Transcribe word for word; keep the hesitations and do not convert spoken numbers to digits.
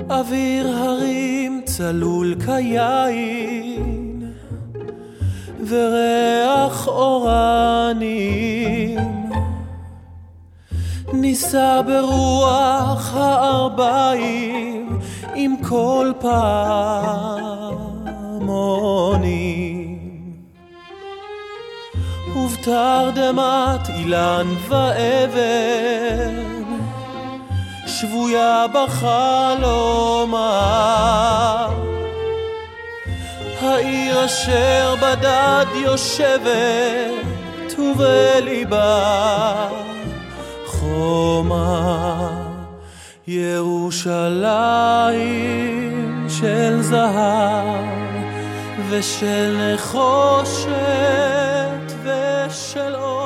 אוויר הרים צלול כיין וריח אורנים ניסה ברוח הארבעים עם כל פעמונים ובתרדמת אילן ואבן שבויה בחלומה העיר אשר בדד יושבת ובליבה חומה ירושלים של זהב ושל נחושת ושל אור